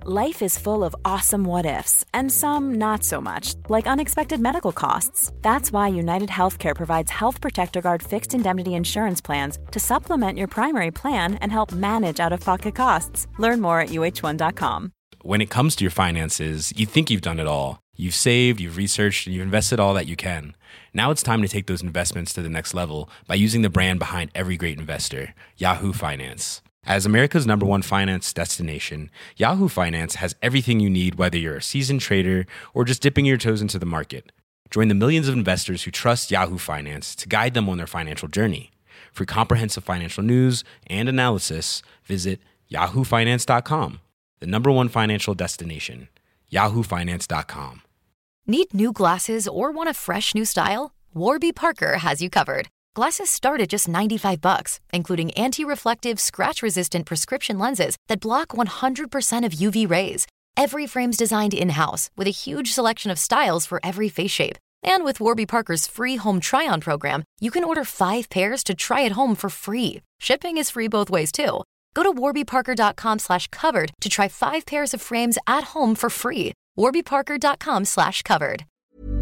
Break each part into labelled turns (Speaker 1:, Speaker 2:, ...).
Speaker 1: Life is full of awesome what-ifs, and some not so much, like unexpected medical costs. That's why United Healthcare provides Health Protector Guard fixed indemnity insurance plans to supplement your primary plan and help manage out-of-pocket costs. Learn more at uh1.com.
Speaker 2: When it comes to your finances, you think you've done it all. You've saved, you've researched, and you've invested all that you can. Now it's time to take those investments to the next level by using the brand behind every great investor, Yahoo Finance. As America's #1 finance destination, Yahoo Finance has everything you need, whether you're a seasoned trader or just dipping your toes into the market. Join the millions of investors who trust Yahoo Finance to guide them on their financial journey. For comprehensive financial news and analysis, visit yahoofinance.com, the #1 financial destination, yahoofinance.com.
Speaker 3: Need new glasses or want a fresh new style? Warby Parker has you covered. Glasses start at just $95, including anti-reflective, scratch-resistant prescription lenses that block 100% of UV rays. Every frame's designed in-house with a huge selection of styles for every face shape. And with Warby Parker's free home try-on program, you can order 5 pairs to try at home for free. Shipping is free both ways, too. Go to warbyparker.com/covered to try 5 pairs of frames at home for free. warbyparker.com/covered.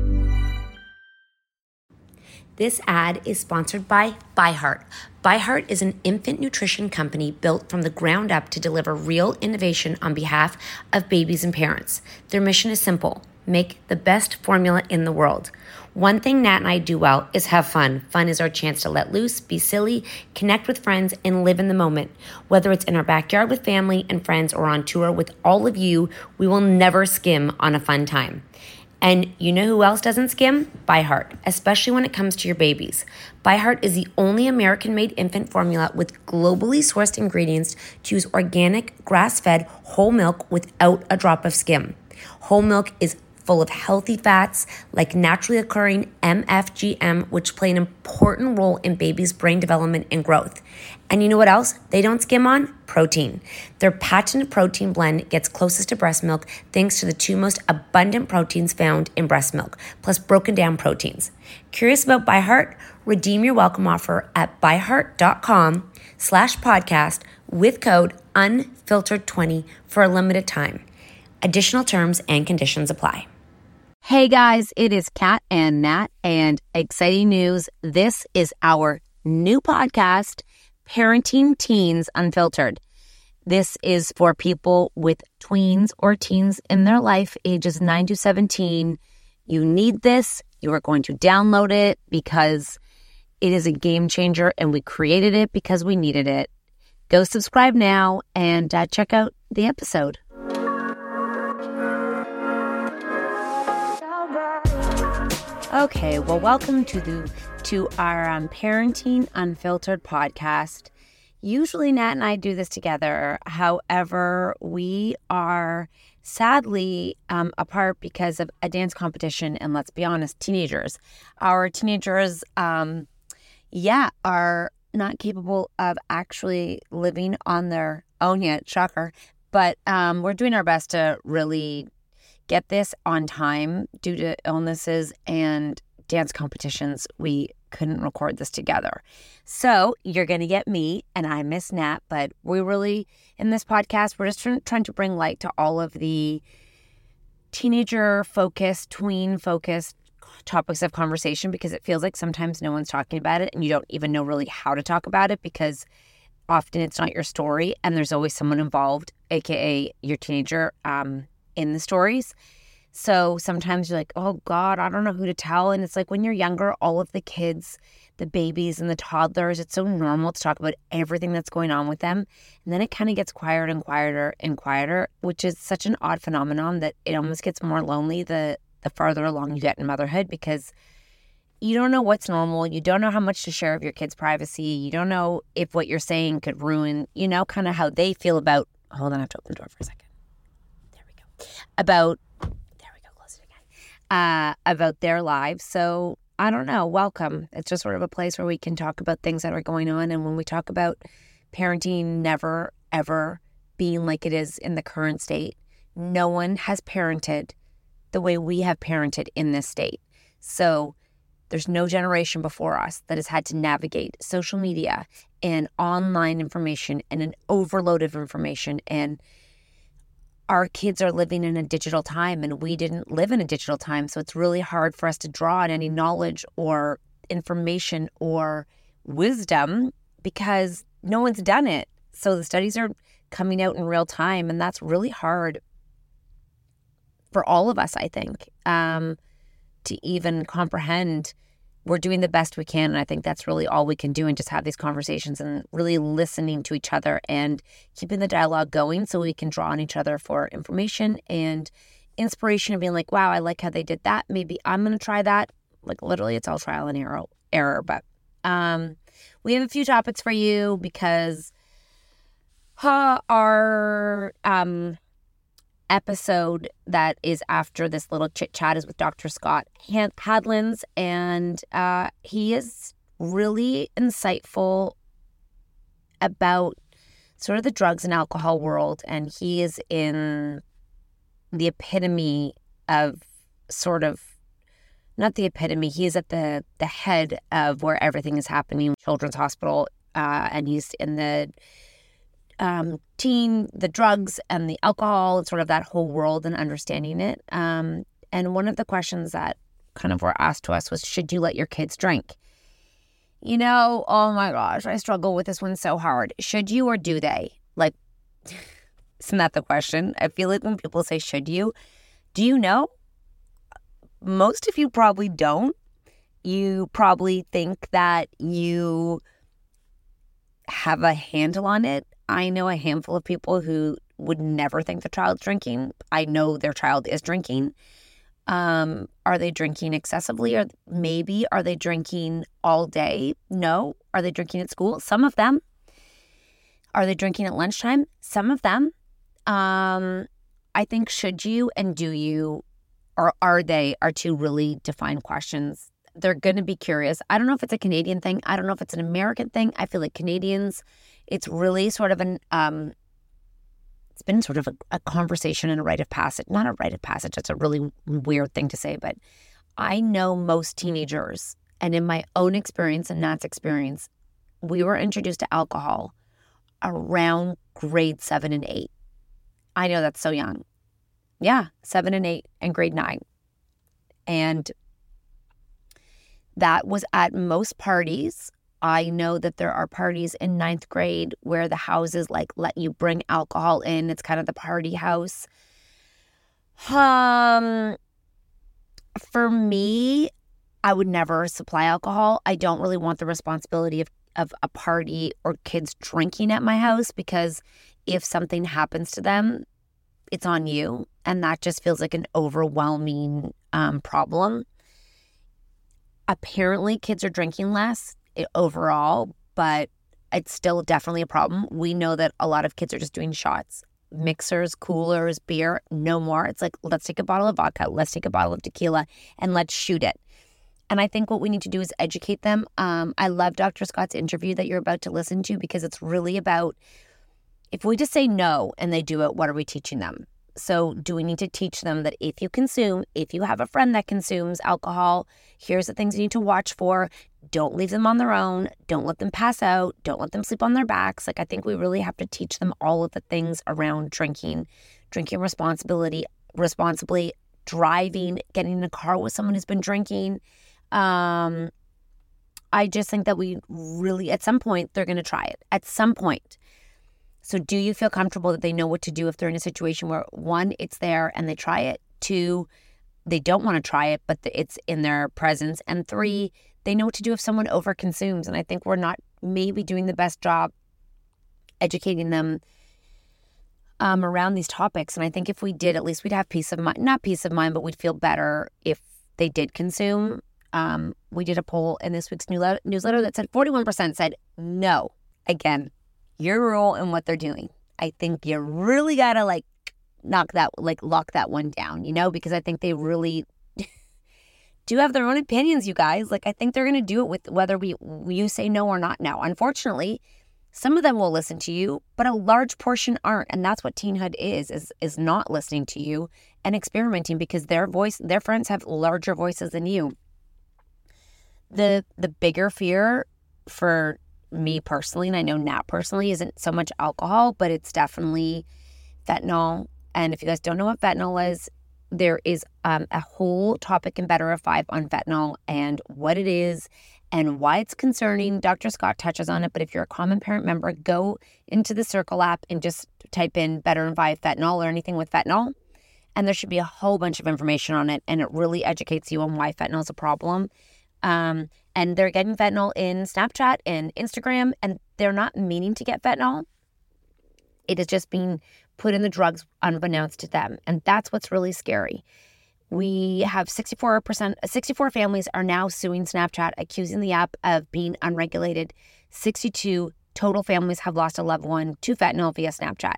Speaker 4: This ad is sponsored by ByHeart. ByHeart is an infant nutrition company built from the ground up to deliver real innovation on behalf of babies and parents. Their mission is simple: make the best formula in the world. One thing Nat and I do well is have fun. Fun is our chance to let loose, be silly, connect with friends, and live in the moment. Whether it's in our backyard with family and friends or on tour with all of you, we will never skim on a fun time. And you know who else doesn't skim? ByHeart, especially when it comes to your babies. ByHeart is the only American-made infant formula with globally sourced ingredients to use organic, grass-fed whole milk without a drop of skim. Whole milk is full of healthy fats like naturally occurring MFGM, which play an important role in babies' brain development and growth. And you know what else they don't skim on? Protein. Their patented protein blend gets closest to breast milk thanks to the 2 most abundant proteins found in breast milk, plus broken down proteins. Curious about ByHeart? Redeem your welcome offer at byheart.com/podcast with code UNFILTERED20 for a limited time. Additional terms and conditions apply.
Speaker 5: Hey guys, it is Kat and Nat, and exciting news. This is our new podcast, Parenting Teens Unfiltered. This is for people with tweens or teens in their life, ages 9 to 17. You need this. You are going to download it because it is a game changer, and we created it because we needed it. Go subscribe now and check out the episode. Okay, well, welcome to our Parenting Unfiltered podcast. Usually Nat and I do this together. However, we are sadly apart because of a dance competition, and let's be honest, teenagers. Our teenagers, are not capable of actually living on their own yet, shocker. But we're doing our best to really get this on time due to illnesses and dance competitions. We couldn't record this together. So you're going to get me, and I miss Nat, but we really, in this podcast, we're just trying to bring light to all of the teenager-focused, tween-focused topics of conversation, because it feels like sometimes no one's talking about it and you don't even know really how to talk about it because often it's not your story and there's always someone involved, aka your teenager, in the stories. So sometimes you're like, oh God, I don't know who to tell. And it's like when you're younger, all of the kids, the babies and the toddlers, it's so normal to talk about everything that's going on with them. And then it kind of gets quieter and quieter and quieter, which is such an odd phenomenon that it almost gets more lonely the farther along you get in motherhood, because you don't know what's normal. You don't know how much to share of your kids' privacy. You don't know if what you're saying could ruin, kind of how they feel about, hold on, I have to open the door for a second. There we go. Close it again. About their lives. So I don't know. Welcome. It's just sort of a place where we can talk about things that are going on. And when we talk about parenting never, ever being like it is in the current state, no one has parented the way we have parented in this state. So there's no generation before us that has had to navigate social media and online information and an overload of information and our kids are living in a digital time and we didn't live in a digital time. So it's really hard for us to draw on any knowledge or information or wisdom because no one's done it. So the studies are coming out in real time, and that's really hard for all of us, I think, to even comprehend. We're doing the best we can, and I think that's really all we can do, and just have these conversations and really listening to each other and keeping the dialogue going so we can draw on each other for information and inspiration and being like, wow, I like how they did that. Maybe I'm going to try that. Like literally it's all trial and error. But we have a few topics for you because our episode that is after this little chit chat is with Dr. Scott Hadlands, and he is really insightful about sort of the drugs and alcohol world, and he is in the epitome of sort of, not the epitome, he is at the head of where everything is happening, Children's Hospital, and he's in the the drugs and the alcohol and sort of that whole world and understanding it. And one of the questions that kind of were asked to us was, should you let your kids drink? You know, oh my gosh, I struggle with this one so hard. Should you or do they? Like, isn't that the question? I feel like when people say, should you? Do you know? Most of you probably don't. You probably think that you have a handle on it. I know a handful of people who would never think the child's drinking. I know their child is drinking. Are they drinking excessively? Or maybe are they drinking all day? No. Are they drinking at school? Some of them. Are they drinking at lunchtime? Some of them. I think should you and do you, or are two really defined questions. They're going to be curious. I don't know if it's a Canadian thing. I don't know if it's an American thing. I feel like Canadians, it's really sort of it's been sort of a conversation and a rite of passage. Not a rite of passage. That's a really weird thing to say. But I know most teenagers, and in my own experience and Nat's experience, we were introduced to alcohol around grade 7 and 8. I know that's so young. Yeah, 7 and 8 and grade 9. And that was at most parties. I know that there are parties in 9th grade where the houses like let you bring alcohol in. It's kind of the party house. For me, I would never supply alcohol. I don't really want the responsibility of a party or kids drinking at my house, because if something happens to them, it's on you. And that just feels like an overwhelming problem. Apparently, kids are drinking less overall, but it's still definitely a problem. We know that a lot of kids are just doing shots, mixers, coolers, beer, no more. It's like, let's take a bottle of vodka, let's take a bottle of tequila, and let's shoot it. And I think what we need to do is educate them. I love Dr. Scott's interview that you're about to listen to, because it's really about, if we just say no and they do it, what are we teaching them? So do we need to teach them that if you have a friend that consumes alcohol, here's the things you need to watch for. Don't leave them on their own. Don't let them pass out. Don't let them sleep on their backs. Like, I think we really have to teach them all of the things around drinking responsibly, driving, getting in a car with someone who's been drinking. I just think that we really, at some point, they're going to try it. At some point. So do you feel comfortable that they know what to do if they're in a situation where, 1, it's there and they try it, 2, they don't want to try it, but it's in their presence, and 3, they know what to do if someone overconsumes? And I think we're not maybe doing the best job educating them around these topics. And I think if we did, at least we'd have peace of mind, not peace of mind, but we'd feel better if they did consume. We did a poll in this week's newsletter that said 41% said no. Again, your role in what they're doing. I think you really got to lock that one down, because I think they really do have their own opinions, you guys. I think they're going to do it with whether you say no or not now. Unfortunately, some of them will listen to you, but a large portion aren't. And that's what teenhood is not listening to you and experimenting, because their friends have larger voices than you. The bigger fear for me personally, and I know Nat personally, isn't so much alcohol, but it's definitely fentanyl And if you guys don't know what fentanyl is, there is a whole topic in Better at 5 on fentanyl and what it is and why it's concerning. Dr. Scott touches on it, but if you're a Common Parent member, go into the Circle app and just type in Better at 5 fentanyl or anything with fentanyl. And there should be a whole bunch of information on it, and it really educates you on why fentanyl is a problem. And they're getting fentanyl in Snapchat and Instagram, and they're not meaning to get fentanyl. It is just being put in the drugs unbeknownst to them. And that's what's really scary. We have 64 families are now suing Snapchat, accusing the app of being unregulated. 62 total families have lost a loved one to fentanyl via Snapchat.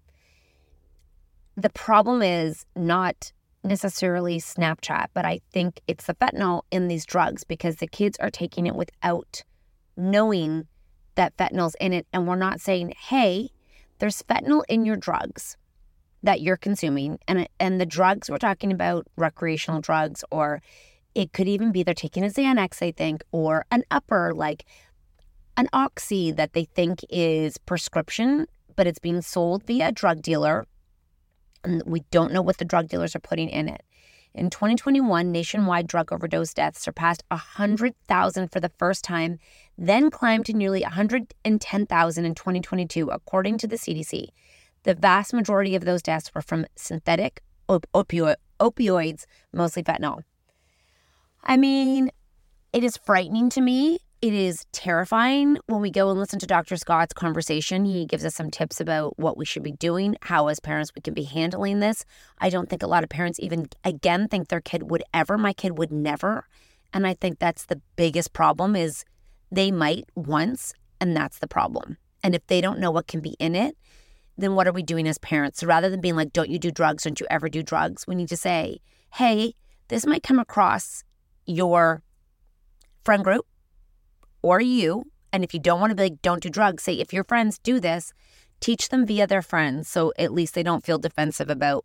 Speaker 5: The problem is not necessarily Snapchat, but I think it's the fentanyl in these drugs because the kids are taking it without knowing that fentanyl's in it. And we're not saying, hey, there's fentanyl in your drugs that you're consuming. And the drugs we're talking about, recreational drugs, or it could even be they're taking a Xanax, they think, or an upper, like an Oxy that they think is prescription, but it's being sold via a drug dealer. And we don't know what the drug dealers are putting in it. In 2021, nationwide drug overdose deaths surpassed 100,000 for the first time, then climbed to nearly 110,000 in 2022, according to the CDC. The vast majority of those deaths were from synthetic opioids, mostly fentanyl. I mean, it is frightening to me. It is terrifying. When we go and listen to Dr. Scott's conversation, he gives us some tips about what we should be doing, how as parents we can be handling this. I don't think a lot of parents even, again, think their kid would ever. My kid would never. And I think that's the biggest problem is they might once, and that's the problem. And if they don't know what can be in it, then what are we doing as parents? So rather than being like, don't you do drugs, don't you ever do drugs, we need to say, hey, this might come across your friend group, or you, and if you don't want to be like, don't do drugs, say, if your friends do this, teach them via their friends so at least they don't feel defensive about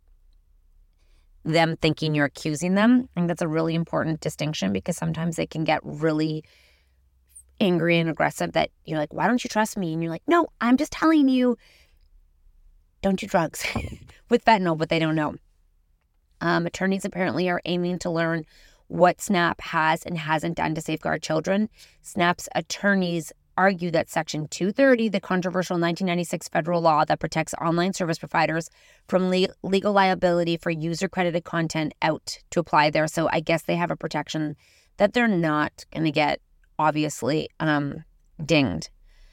Speaker 5: them thinking you're accusing them. I think that's a really important distinction because sometimes they can get really angry and aggressive that you're like, why don't you trust me? And you're like, no, I'm just telling you, don't do drugs with fentanyl, but they don't know. Attorneys apparently are aiming to learn what Snap has and hasn't done to safeguard children. Snap's attorneys argue that Section 230, the controversial 1996 federal law that protects online service providers from legal liability for user-credited content, out to apply there. So I guess they have a protection that they're not going to get, obviously, dinged.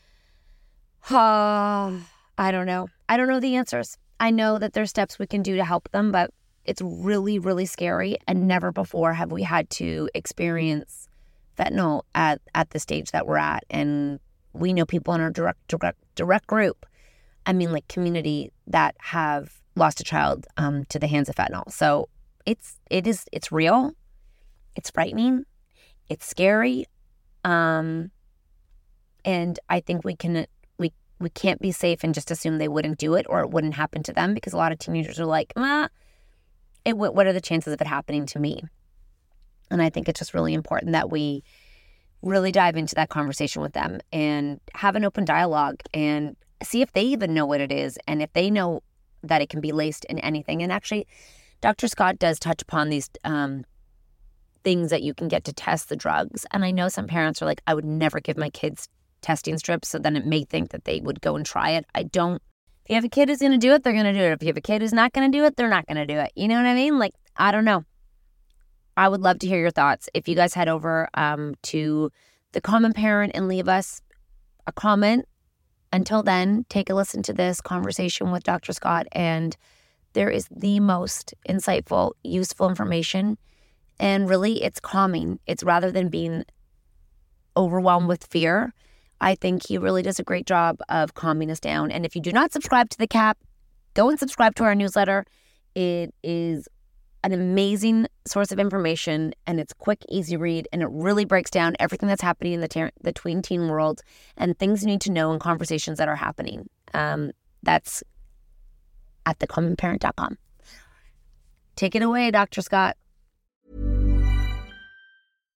Speaker 5: I don't know. I don't know the answers. I know that there's steps we can do to help them, but it's really, really scary, and never before have we had to experience fentanyl at the stage that we're at. And we know people in our direct group, I mean, like community, that have lost a child to the hands of fentanyl. So it's real, it's frightening, it's scary, and I think we can't be safe and just assume they wouldn't do it or it wouldn't happen to them, because a lot of teenagers are like, what are the chances of it happening to me? And I think it's just really important that we really dive into that conversation with them and have an open dialogue and see if they even know what it is and if they know that it can be laced in anything. And actually, Dr. Scott does touch upon these things that you can get to test the drugs. And I know some parents are like, I would never give my kids testing strips, so then it may think that they would go and try it. I don't. If you have a kid who's going to do it, they're going to do it. If you have a kid who's not going to do it, they're not going to do it. You know what I mean? Like, I don't know. I would love to hear your thoughts. If you guys head over to The Common Parent and leave us a comment. Until then, take a listen to this conversation with Dr. Scott, and there is the most insightful, useful information. And really, it's calming. It's rather than being overwhelmed with fear. I think he really does a great job of calming us down. And if you do not subscribe to The Cap, go and subscribe to our newsletter. It is an amazing source of information, and it's quick, easy read, and it really breaks down everything that's happening in the tween teen world and things you need to know and conversations that are happening. That's at thecommonparent.com. Take it away, Dr. Scott.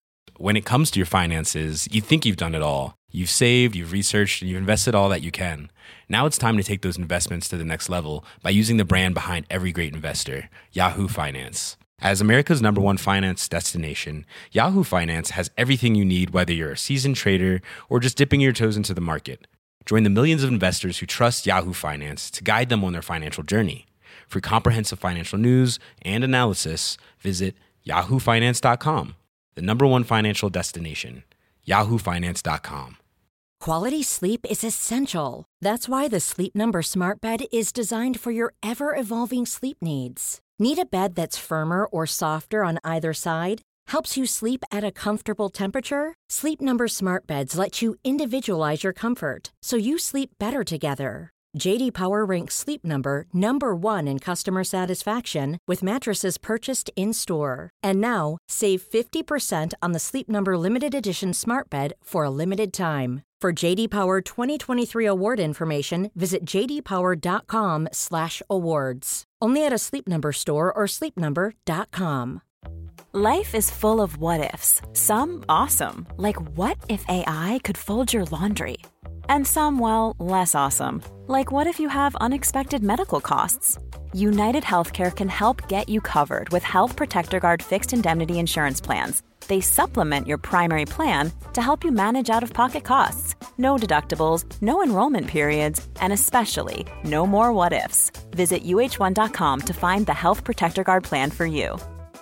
Speaker 2: when it comes to your finances, you think you've done it all. You've saved, you've researched, and you've invested all that you can. Now it's time to take those investments to the next level by using the brand behind every great investor, Yahoo Finance. As America's #1 finance destination, Yahoo Finance has everything you need, whether you're a seasoned trader or just dipping your toes into the market. Join the millions of investors who trust Yahoo Finance to guide them on their financial journey. For comprehensive financial news and analysis, visit yahoofinance.com, the #1 financial destination, yahoofinance.com.
Speaker 6: Quality sleep is essential. That's why the Sleep Number Smart Bed is designed for your ever-evolving sleep needs. Need a bed that's firmer or softer on either side? Helps you sleep at a comfortable temperature? Sleep Number Smart Beds let you individualize your comfort, so you sleep better together. J.D. Power ranks Sleep Number #1 in customer satisfaction with mattresses purchased in-store. And now, save 50% on the Sleep Number Limited Edition Smart Bed for a limited time. For J.D. Power 2023 award information, visit jdpower.com/awards. Only at a Sleep Number store or sleepnumber.com.
Speaker 1: Life is full of what-ifs. Some awesome, like what if AI could fold your laundry? And some, well, less awesome, like what if you have unexpected medical costs? United Healthcare can help get you covered with Health Protector Guard fixed indemnity insurance plans. They supplement your primary plan to help you manage out-of-pocket costs. No deductibles, no enrollment periods, and especially no more what-ifs. Visit uh1.com to find the Health Protector Guard plan for you.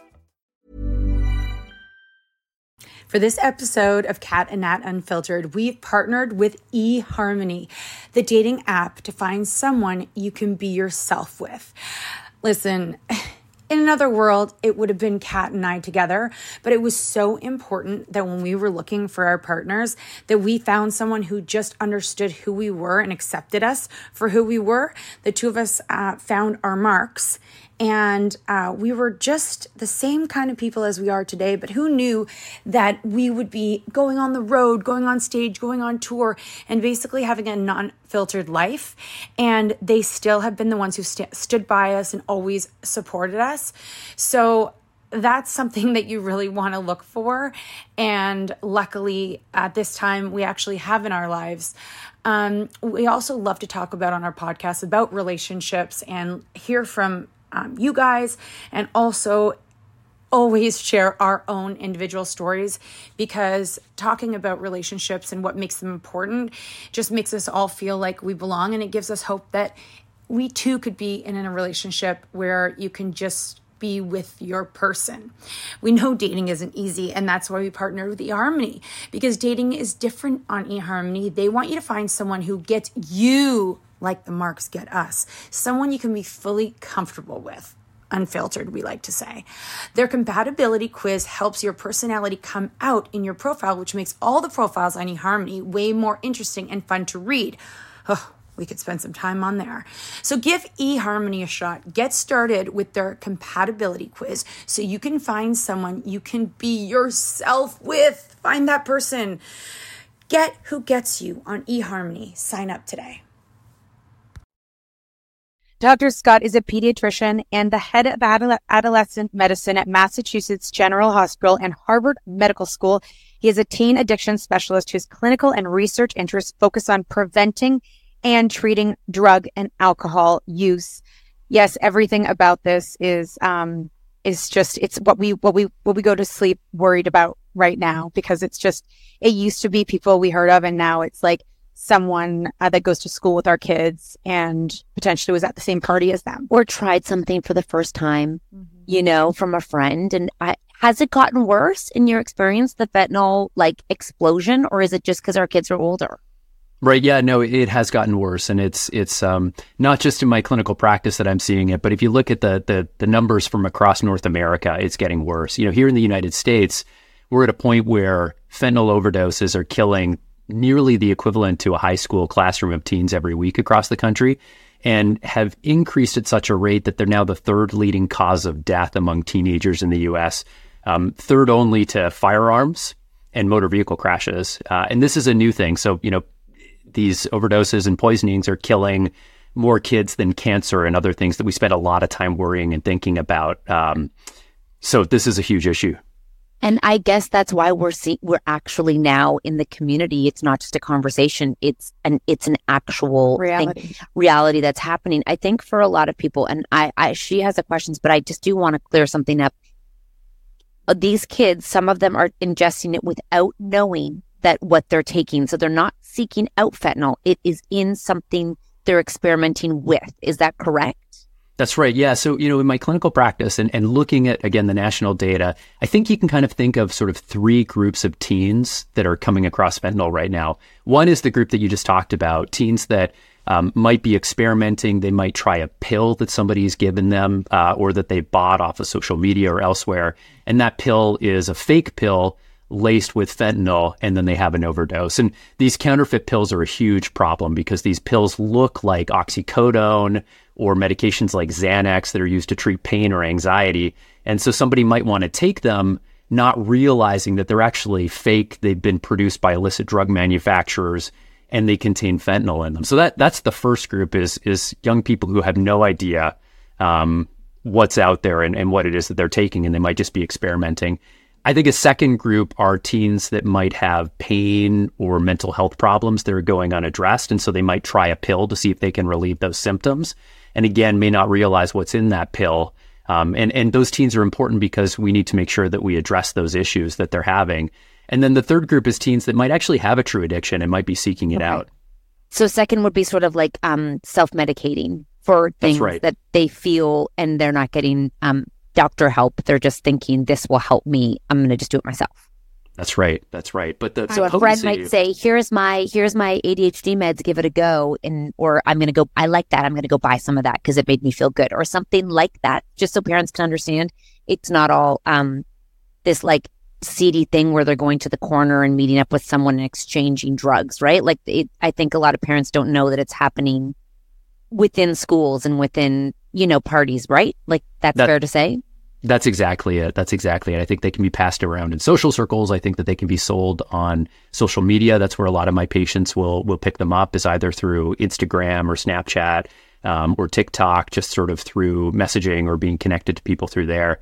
Speaker 7: For this episode of Kat and Nat Unfiltered, we've partnered with eHarmony, the dating app to find someone you can be yourself with. Listen, in another world, it would have been Kat and I together, but it was so important that when we were looking for our partners, that we found someone who just understood who we were and accepted us for who we were. The two of us found our marks. And we were just the same kind of people as we are today, but who knew that we would be going on the road, going on stage, going on tour, and basically having a non-filtered life. And they still have been the ones who stood by us and always supported us. So that's something that you really want to look for. And luckily, at this time, we actually have in our lives. We also love to talk about on our podcast about relationships and hear from you guys, and also always share our own individual stories, because talking about relationships and what makes them important just makes us all feel like we belong, and it gives us hope that we too could be in a relationship where you can just be with your person. We know dating isn't easy, and that's why we partnered with eHarmony, because dating is different on eHarmony. They want you to find someone who gets you like the marks get us. Someone you can be fully comfortable with. Unfiltered, we like to say. Their compatibility quiz helps your personality come out in your profile, which makes all the profiles on eHarmony way more interesting and fun to read. Oh, we could spend some time on there. So give eHarmony a shot. Get started with their compatibility quiz so you can find someone you can be yourself with. Find that person. Get who gets you on eHarmony. Sign up today.
Speaker 5: Dr. Scott is a pediatrician and the head of adolescent medicine at Massachusetts General Hospital and Harvard Medical School. He is a teen addiction specialist whose clinical and research interests focus on preventing and treating drug and alcohol use. Yes, everything about this is just, it's what we go to sleep worried about right now, because it's just, it used to be people we heard of, and now it's like someone that goes to school with our kids and potentially was at the same party as them.
Speaker 8: Or tried something for the first time, you know, from a friend. And has it gotten worse in your experience, the fentanyl like explosion, or is it just because our kids are older?
Speaker 9: Right. Yeah, no, it has gotten worse. And it's not just in my clinical practice that I'm seeing it, but if you look at the numbers from across North America, it's getting worse. You know, here in the United States, we're at a point where fentanyl overdoses are killing nearly the equivalent to a high school classroom of teens every week across the country, and have increased at such a rate that they're now the third leading cause of death among teenagers in the U.S., third only to firearms and motor vehicle crashes. And this is a new thing. So, you know, these overdoses and poisonings are killing more kids than cancer and other things that we spend a lot of time worrying and thinking about. So this is a huge issue.
Speaker 8: And I guess that's why we're actually now in the community. It's not just a conversation. It's an actual reality that's happening. I think for a lot of people, and she has the questions, but I just do want to clear something up. These kids, some of them are ingesting it without knowing that what they're taking. So they're not seeking out fentanyl. It is in something they're experimenting with. Is that correct?
Speaker 9: That's right. Yeah. So, in my clinical practice and looking at, again, the national data, I think you can kind of think of sort of three groups of teens that are coming across fentanyl right now. One is the group that you just talked about, teens that might be experimenting. They might try a pill that somebody's given them or that they bought off of social media or elsewhere. And that pill is a fake pill laced with fentanyl, and then they have an overdose. And these counterfeit pills are a huge problem because these pills look like oxycodone or medications like Xanax that are used to treat pain or anxiety. And so somebody might want to take them not realizing that they're actually fake. They've been produced by illicit drug manufacturers and they contain fentanyl in them. So that's the first group is young people who have no idea what's out there and what it is that they're taking, and they might just be experimenting. I think a second group are teens that might have pain or mental health problems that are going unaddressed. And so they might try a pill to see if they can relieve those symptoms. And again, may not realize what's in that pill. And those teens are important because we need to make sure that we address those issues that they're having. And then the third group is teens that might actually have a true addiction and might be seeking it out.
Speaker 8: So second would be sort of like self-medicating for things that they feel and they're not getting doctor help. They're just thinking, this will help me. I'm going to just do it myself.
Speaker 9: That's right. But
Speaker 8: so a friend might say, here's my ADHD meds, give it a go. Or I'm going to go, I like that. I'm going to go buy some of that because it made me feel good, or something like that. Just so parents can understand it's not all this like seedy thing where they're going to the corner and meeting up with someone and exchanging drugs, right? Like I think a lot of parents don't know that it's happening within schools and within, parties, right? Like that's fair to say?
Speaker 9: That's exactly it. I think they can be passed around in social circles. I think that they can be sold on social media. That's where a lot of my patients will pick them up, is either through Instagram or Snapchat or TikTok, just sort of through messaging or being connected to people through there.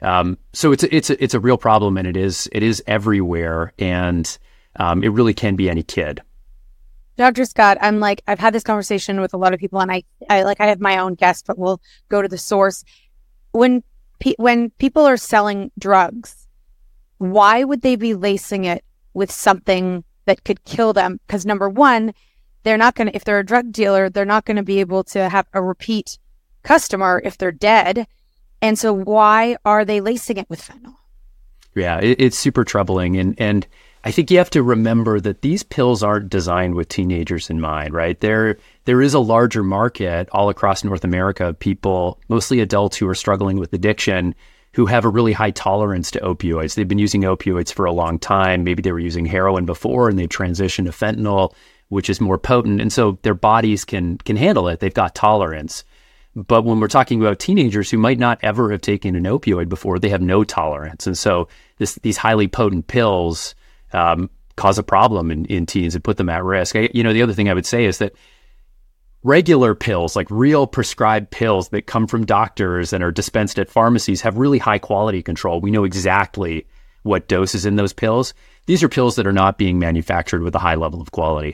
Speaker 9: So it's a real problem, and it is everywhere, and it really can be any kid.
Speaker 7: Dr. Scott, I've had this conversation with a lot of people, and I have my own guest, but we'll go to the source. When people are selling drugs, why would they be lacing it with something that could kill them? Because number one, if they're a drug dealer, they're not going to be able to have a repeat customer if they're dead. And so why are they lacing it with fentanyl?
Speaker 9: Yeah, it's super troubling. And I think you have to remember that these pills aren't designed with teenagers in mind, right? There is a larger market all across North America of people, mostly adults who are struggling with addiction, who have a really high tolerance to opioids. They've been using opioids for a long time. Maybe they were using heroin before and they transitioned to fentanyl, which is more potent. And so their bodies can handle it. They've got tolerance. But when we're talking about teenagers who might not ever have taken an opioid before, they have no tolerance. And so these highly potent pills cause a problem in teens and put them at risk. The other thing I would say is that regular pills, like real prescribed pills that come from doctors and are dispensed at pharmacies, have really high quality control. We know exactly what dose is in those pills. These are pills that are not being manufactured with a high level of quality.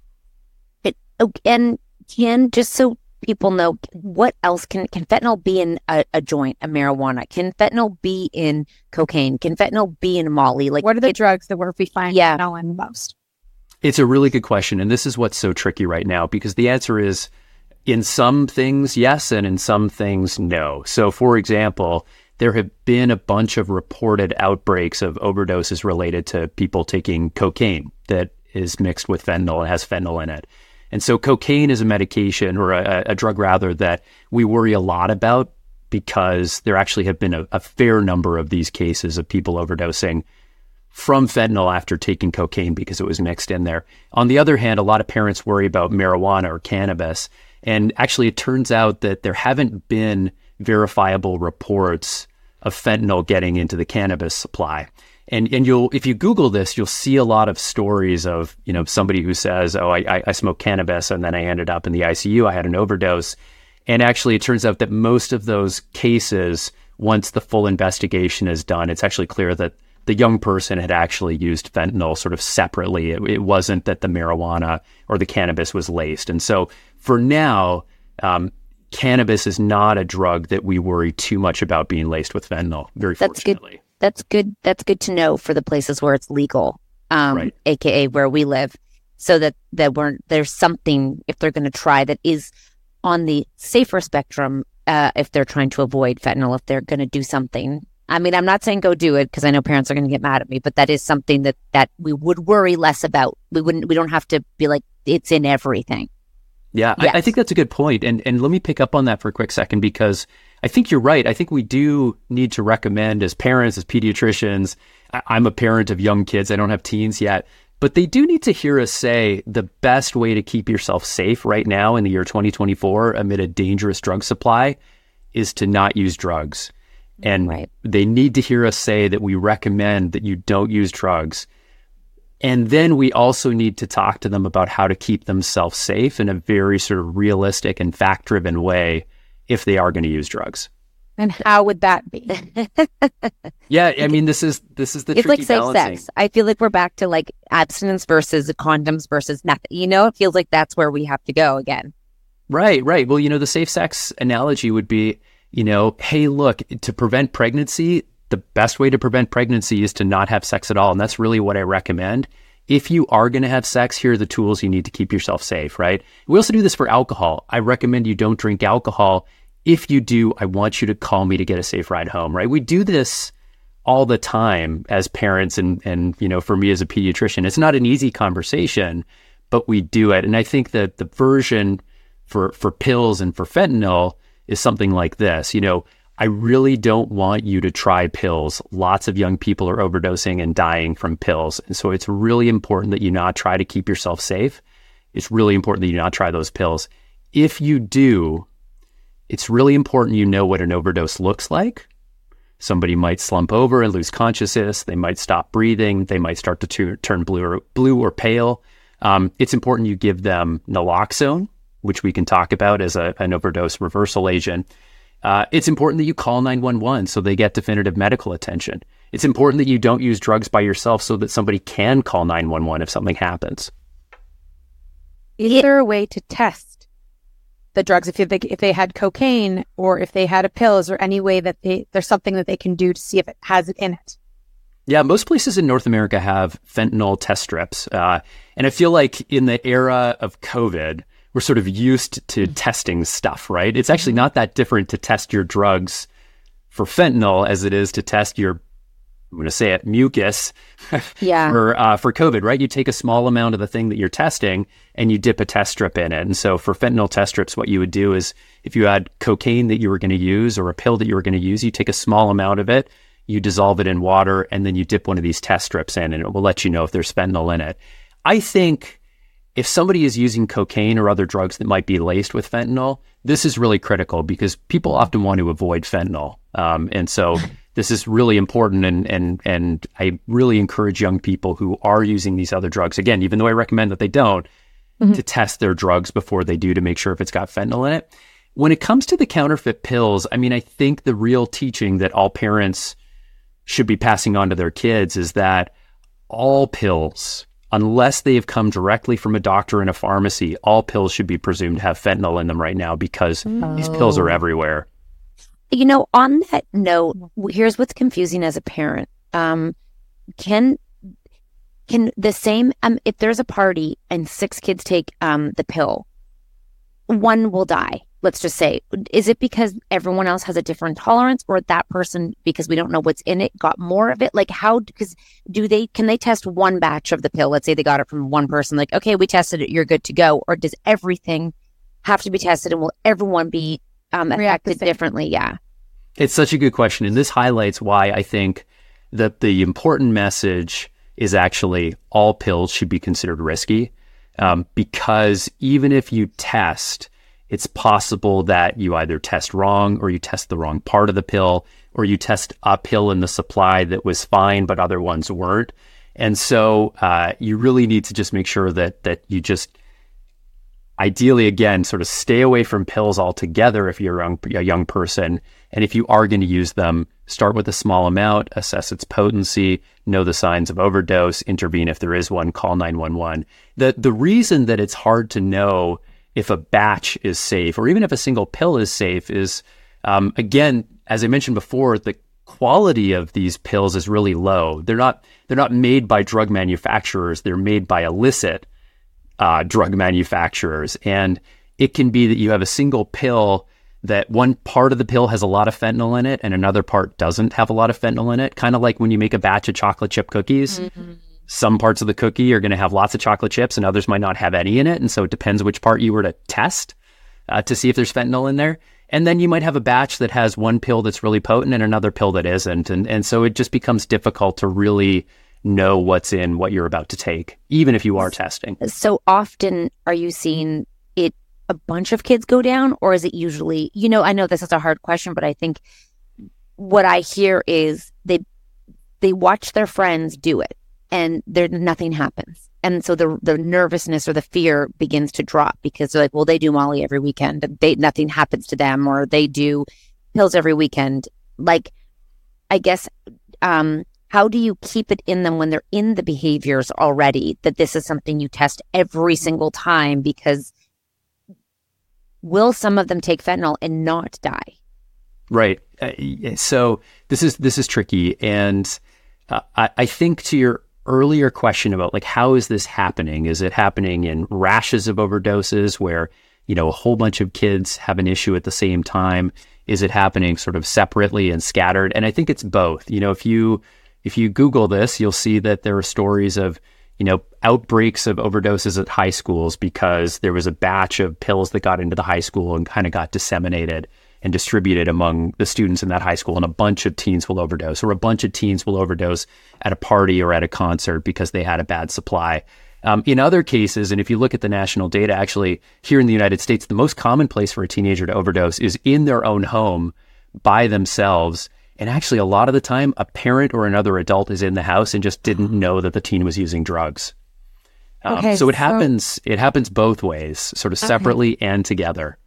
Speaker 8: And just so people know, what else can fentanyl be in a joint, a marijuana? Can fentanyl be in cocaine? Can fentanyl be in Molly? Like,
Speaker 7: what are the drugs that we find fentanyl in most?
Speaker 9: It's a really good question. And this is what's so tricky right now, because the answer is in some things, yes, and in some things, no. So for example, there have been a bunch of reported outbreaks of overdoses related to people taking cocaine that is mixed with fentanyl and has fentanyl in it. And so cocaine is a medication, or a drug rather, that we worry a lot about because there actually have been a fair number of these cases of people overdosing from fentanyl after taking cocaine because it was mixed in there. On the other hand, a lot of parents worry about marijuana or cannabis. And actually, it turns out that there haven't been verifiable reports of fentanyl getting into the cannabis supply. And if you Google this, you'll see a lot of stories of, somebody who says, oh, I smoked cannabis and then I ended up in the ICU. I had an overdose. And actually, it turns out that most of those cases, once the full investigation is done, it's actually clear that the young person had actually used fentanyl sort of separately. It wasn't that the marijuana or the cannabis was laced. And so for now, cannabis is not a drug that we worry too much about being laced with fentanyl, very fortunately.
Speaker 8: That's good. That's good to know for the places where it's legal,
Speaker 9: Right.
Speaker 8: AKA where we live, so that there's something, if they're going to try, that is on the safer spectrum, if they're trying to avoid fentanyl, if they're going to do something. I mean, I'm not saying go do it because I know parents are going to get mad at me, but that is something that we would worry less about. We don't have to be like, it's in everything.
Speaker 9: Yeah,
Speaker 8: Yes.
Speaker 9: I think that's a good point. And let me pick up on that for a quick second, because I think you're right. I think we do need to recommend as parents, as pediatricians. I'm a parent of young kids. I don't have teens yet, but they do need to hear us say the best way to keep yourself safe right now in the year 2024 amid a dangerous drug supply is to not use drugs. And
Speaker 8: Right.
Speaker 9: they need to hear us say that we recommend that you don't use drugs. And then we also need to talk to them about how to keep themselves safe in a very sort of realistic and fact-driven way if they are going to use drugs.
Speaker 7: And how would that be?
Speaker 9: Yeah, I mean, this is the
Speaker 8: It's
Speaker 9: tricky
Speaker 8: like safe
Speaker 9: balancing.
Speaker 8: sex. I feel like we're back to like abstinence versus condoms versus nothing. You know, it feels like that's where we have to go again.
Speaker 9: Right. Well, the safe sex analogy would be, hey, look, to prevent pregnancy, the best way to prevent pregnancy is to not have sex at all. And that's really what I recommend. If you are going to have sex, here are the tools you need to keep yourself safe, right? We also do this for alcohol. I recommend you don't drink alcohol. If you do, I want you to call me to get a safe ride home, right? We do this all the time as parents and for me as a pediatrician. It's not an easy conversation, but we do it. And I think that the version for pills and for fentanyl is something like this. I really don't want you to try pills. Lots of young people are overdosing and dying from pills. And so it's really important that you not try to keep yourself safe. It's really important that you not try those pills. If you do, it's really important you know what an overdose looks like. Somebody might slump over and lose consciousness. They might stop breathing. They might start to turn blue or pale. It's important you give them naloxone, which we can talk about as an overdose reversal agent. It's important that you call 911 so they get definitive medical attention. It's important that you don't use drugs by yourself so that somebody can call 911 if something happens.
Speaker 7: Is there a way to test the drugs if they had cocaine or if they had a pill? Is there any way that there's something that they can do to see if it has it in it?
Speaker 9: Yeah, most places in North America have fentanyl test strips. And I feel like in the era of COVID, we're sort of used to testing stuff, right? It's actually not that different to test your drugs for fentanyl as it is to test your, I'm going to say it, mucus
Speaker 8: Yeah.
Speaker 9: for COVID, right? You take a small amount of the thing that you're testing and you dip a test strip in it. And so for fentanyl test strips, what you would do is if you had cocaine that you were going to use or a pill that you were going to use, you take a small amount of it, you dissolve it in water, and then you dip one of these test strips in and it will let you know if there's fentanyl in it. I think if somebody is using cocaine or other drugs that might be laced with fentanyl, this is really critical because people often want to avoid fentanyl. And so this is really important. And I really encourage young people who are using these other drugs, again, even though I recommend that they don't, to test their drugs before they do to make sure if it's got fentanyl in it. When it comes to the counterfeit pills, I mean, I think the real teaching that all parents should be passing on to their kids is that all pills, unless they have come directly from a doctor in a pharmacy, all pills should be presumed to have fentanyl in them right now because these pills are everywhere.
Speaker 8: On that note, here's what's confusing as a parent. Can the same, if there's a party and 6 kids take the pill, one will die. Let's just say, is it because everyone else has a different tolerance, or that person, because we don't know what's in it, got more of it? Like how, because can they test one batch of the pill? Let's say they got it from one person, like, okay, we tested it, you're good to go. Or does everything have to be tested, and will everyone be affected differently? Yeah.
Speaker 9: It's such a good question. And this highlights why I think that the important message is actually all pills should be considered risky. Because even if you test, it's possible that you either test wrong or you test the wrong part of the pill, or you test a pill in the supply that was fine, but other ones weren't. And so you really need to just make sure that you just ideally, again, sort of stay away from pills altogether if you're a young person. And if you are going to use them, start with a small amount, assess its potency, know the signs of overdose, intervene if there is one, call 911. The reason that it's hard to know if a batch is safe or even if a single pill is safe is, again, as I mentioned before, the quality of these pills is really low. They're not made by drug manufacturers. They're made by illicit drug manufacturers. And it can be that you have a single pill that one part of the pill has a lot of fentanyl in it and another part doesn't have a lot of fentanyl in it. Kind of like when you make a batch of chocolate chip cookies, some parts of the cookie are going to have lots of chocolate chips and others might not have any in it. And so it depends which part you were to test to see if there's fentanyl in there. And then you might have a batch that has one pill that's really potent and another pill that isn't. And so it just becomes difficult to really know what's in what you're about to take, even if you are testing.
Speaker 8: So often are you seeing it a bunch of kids go down, or is it usually, I know this is a hard question, but I think what I hear is they watch their friends do it and nothing happens. And so the nervousness or the fear begins to drop because they're like, well, they do Molly every weekend. Nothing happens to them, or they do pills every weekend. Like, I guess, how do you keep it in them when they're in the behaviors already, that this is something you test every single time? Because will some of them take fentanyl and not die?
Speaker 9: Right. So this is tricky. And I think to your earlier question about like, how is this happening? Is it happening in rashes of overdoses where, a whole bunch of kids have an issue at the same time? Is it happening sort of separately and scattered? And I think it's both. If you Google this, you'll see that there are stories of, outbreaks of overdoses at high schools because there was a batch of pills that got into the high school and kind of got disseminated and distributed among the students in that high school, and a bunch of teens will overdose, or a bunch of teens will overdose at a party or at a concert because they had a bad supply. In other cases, and if you look at the national data, actually here in the United States, the most common place for a teenager to overdose is in their own home by themselves. And actually, a lot of the time, a parent or another adult is in the house and just didn't know that the teen was using drugs. So it happens both ways, sort of separately and together.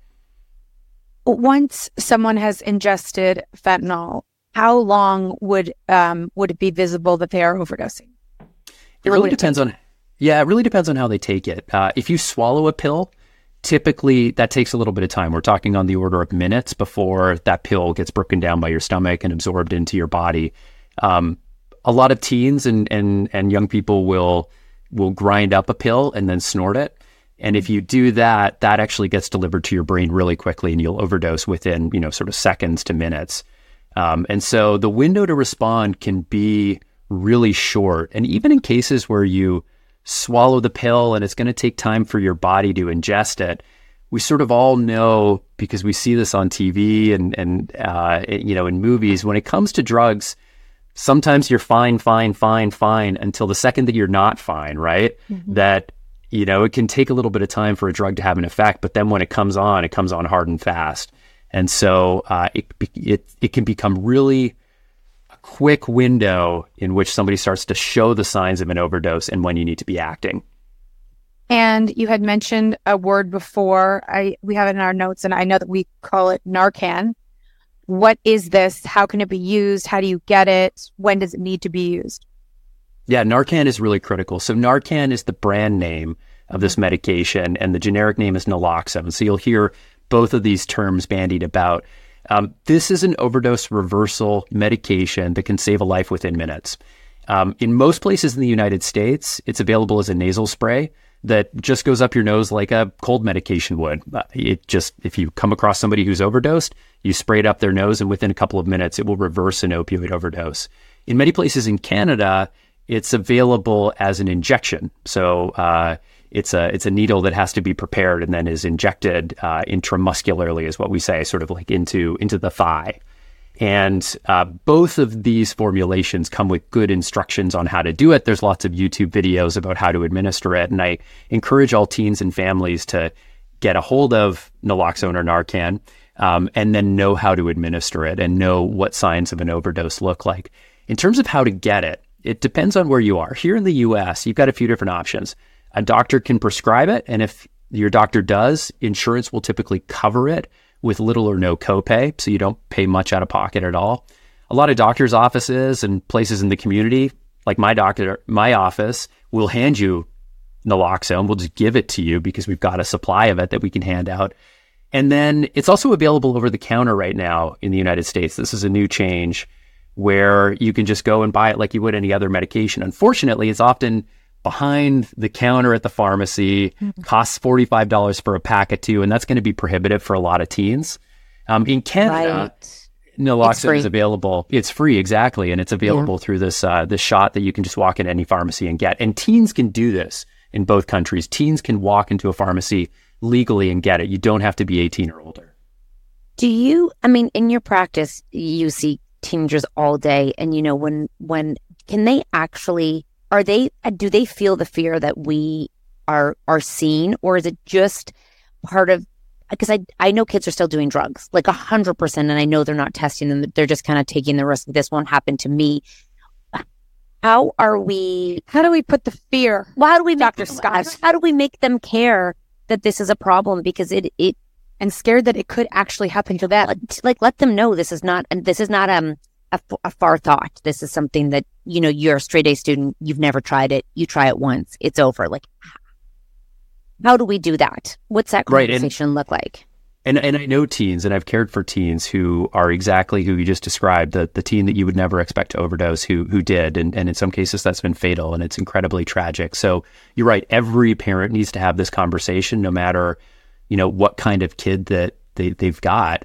Speaker 7: Once someone has ingested fentanyl, how long would it be visible that they are overdosing?
Speaker 9: It really depends on how they take it. If you swallow a pill, typically that takes a little bit of time. We're talking on the order of minutes before that pill gets broken down by your stomach and absorbed into your body. A lot of teens and young people will grind up a pill and then snort it. And if you do that, that actually gets delivered to your brain really quickly and you'll overdose within, sort of seconds to minutes. And so the window to respond can be really short. And even in cases where you swallow the pill and it's going to take time for your body to ingest it, we sort of all know, because we see this on TV and in movies, when it comes to drugs, sometimes you're fine until the second that you're not fine, right? Mm-hmm. That, it can take a little bit of time for a drug to have an effect, but then when it comes on hard and fast. And so it can become really a quick window in which somebody starts to show the signs of an overdose and when you need to be acting.
Speaker 7: And you had mentioned a word before. We have it in our notes, and I know that we call it Narcan. What is this? How can it be used? How do you get it? When does it need to be used?
Speaker 9: Yeah, Narcan is really critical. So Narcan is the brand name of this medication, and the generic name is naloxone. So you'll hear both of these terms bandied about. This is an overdose reversal medication that can save a life within minutes. In most places in the United States, it's available as a nasal spray that just goes up your nose like a cold medication would. If you come across somebody who's overdosed, you spray it up their nose, and within a couple of minutes, it will reverse an opioid overdose. In many places in Canada, it's available as an injection. So it's a needle that has to be prepared and then is injected intramuscularly, is what we say, sort of like into the thigh. And both of these formulations come with good instructions on how to do it. There's lots of YouTube videos about how to administer it. And I encourage all teens and families to get a hold of naloxone or Narcan and then know how to administer it and know what signs of an overdose look like. In terms of how to get it, it depends on where you are. Here in the US, you've got a few different options. A doctor can prescribe it, and if your doctor does, insurance will typically cover it with little or no copay, so you don't pay much out of pocket at all. A lot of doctors' offices and places in the community, like my office, will hand you naloxone. We'll just give it to you because we've got a supply of it that we can hand out. And then it's also available over the counter right now in the United States. This is a new change where you can just go and buy it like you would any other medication. Unfortunately, it's often behind the counter at the pharmacy, costs $45 for a pack of 2, and that's going to be prohibitive for a lot of teens. In Canada, naloxone is available. It's free, exactly, and it's available through this shot that you can just walk in any pharmacy and get. And teens can do this in both countries. Teens can walk into a pharmacy legally and get it. You don't have to be 18 or older.
Speaker 8: In your practice, you see teenagers all day, and when can they actually, do they feel the fear that we are seen, or is it just part of, because I know kids are still doing drugs, like 100%, and I know they're not testing them, they're just kind of taking the risk, this won't happen to me. How do we put the fear? Well, how do we Dr. Scott? How do we make them care that this is a problem, because it
Speaker 5: and scared that it could actually happen to them?
Speaker 8: Like let them know this is not a far thought. This is something that, you're a straight A student, you've never tried it, you try it once, it's over. Like, how do we do that? What's that conversation look like?
Speaker 9: And I know teens, and I've cared for teens who are exactly who you just described, the teen that you would never expect to overdose who did. And in some cases that's been fatal, and it's incredibly tragic. So you're right. Every parent needs to have this conversation, no matter, what kind of kid that they've got.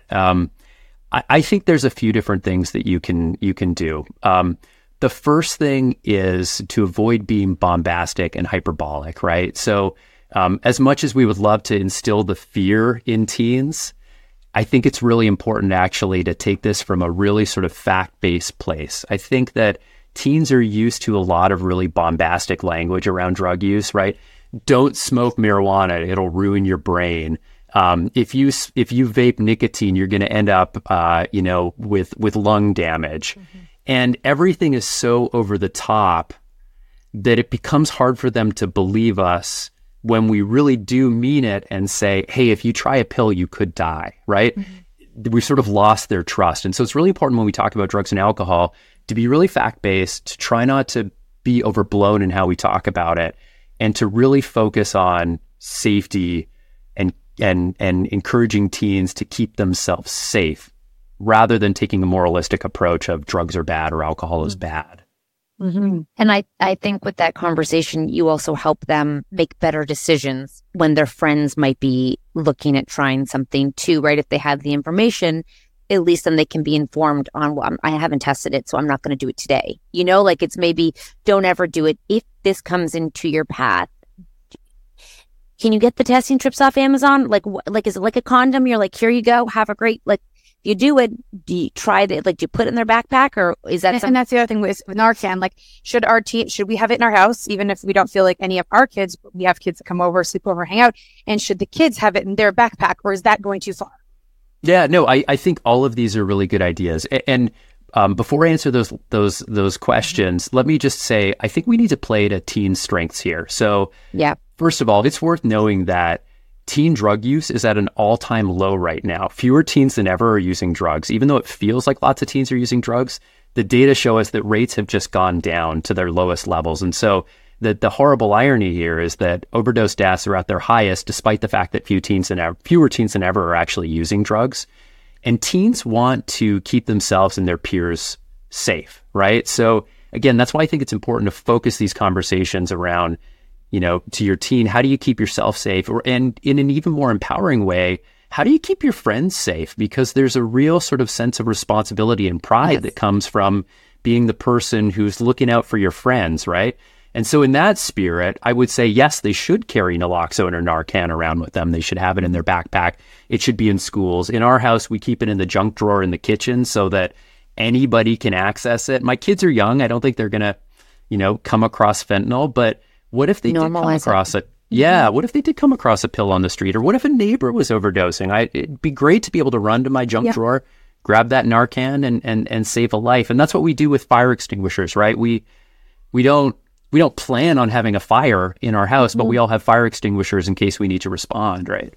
Speaker 9: I think there's a few different things that you can do. The first thing is to avoid being bombastic and hyperbolic, right? So as much as we would love to instill the fear in teens, I think it's really important actually to take this from a really sort of fact-based place. I think that teens are used to a lot of really bombastic language around drug use, right? Don't smoke marijuana, it'll ruin your brain. If you vape nicotine, you're going to end up, with lung damage. Mm-hmm. And everything is so over the top that it becomes hard for them to believe us when we really do mean it and say, hey, if you try a pill, you could die, right? Mm-hmm. We've sort of lost their trust. And so it's really important when we talk about drugs and alcohol to be really fact-based, to try not to be overblown in how we talk about it, and to really focus on safety and encouraging teens to keep themselves safe rather than taking a moralistic approach of drugs are bad or alcohol is bad.
Speaker 8: Mm-hmm. And I think with that conversation, you also help them make better decisions when their friends might be looking at trying something too, right? If they have the information, at least then they can be informed on, well, I haven't tested it, so I'm not going to do it today. It's maybe don't ever do it. If this comes into your path, can you get the testing strips off Amazon? Like, is it like a condom? You're like, here you go. Have a great, you do it. Do you try it? Do you put it in their backpack, or is that something?
Speaker 5: And that's the other thing with Narcan. Should we have it in our house, even if we don't feel like any of our kids, but we have kids that come over, sleep over, hang out, and should the kids have it in their backpack, or is that going too far?
Speaker 9: Yeah, no, I think all of these are really good ideas. And before I answer those questions, let me just say, I think we need to play to teen strengths here. So first of all, it's worth knowing that teen drug use is at an all-time low right now. Fewer teens than ever are using drugs. Even though it feels like lots of teens are using drugs, the data show us that rates have just gone down to their lowest levels. And so the horrible irony here is that overdose deaths are at their highest, despite the fact that fewer teens than ever are actually using drugs. And teens want to keep themselves and their peers safe, right? So again, that's why I think it's important to focus these conversations around, to your teen, how do you keep yourself safe? And in an even more empowering way, how do you keep your friends safe? Because there's a real sort of sense of responsibility and pride that comes from being the person who's looking out for your friends, right? And so in that spirit, I would say, yes, they should carry naloxone or Narcan around with them. They should have it in their backpack. It should be in schools. In our house, we keep it in the junk drawer in the kitchen so that anybody can access it. My kids are young. I don't think they're going to, come across fentanyl. But what if they did come across it? Yeah. What if they did come across a pill on the street? Or what if a neighbor was overdosing? It'd be great to be able to run to my junk drawer, grab that Narcan and save a life. And that's what we do with fire extinguishers, right? We don't we don't plan on having a fire in our house, but we all have fire extinguishers in case we need to respond, right?